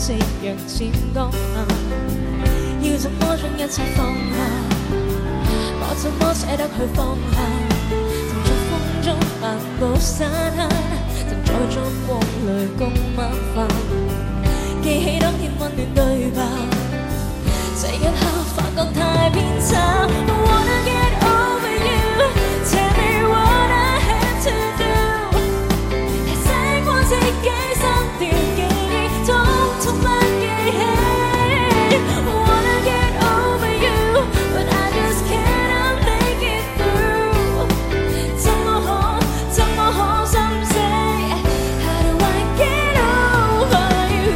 夕陽漸降下，要怎麼將一切放下？我怎麼捨得去放下？曾在風中漫步沙灘，曾在燭光裏共晚飯，記起當天溫暖對白，這一刻發覺太偏差。Wanna get over you, tell me what I have to do， 提醒我自己心跳記憶，統統不記起。Wanna get over you, but I just cannot make it through， 怎麼可心死 ？How do I get over you？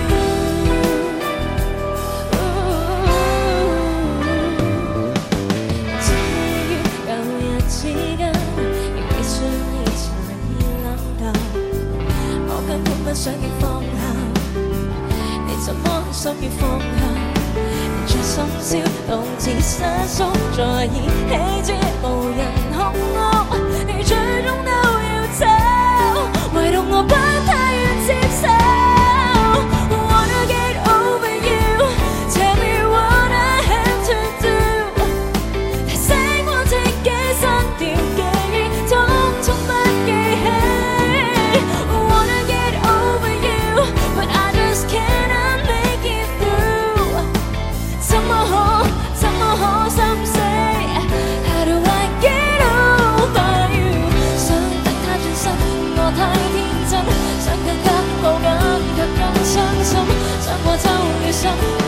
至於舊日之間，仍未算已殘已冷淡，我根本不想要放下，你怎麼想要放下？連着深宵導致失蹤，在意氣節無人控屋，你最終都要走，唯獨我不太願接受。Wanna get over you, tell me what I have to do， 提醒我自己心跳記憶，統統不記起。Wanna get over you, but I just cannot make it through， 怎麼可心死 ？How do I get over you？ 想得他轉身，我太天真，想更加抱緊，卻更傷心，想過就要心。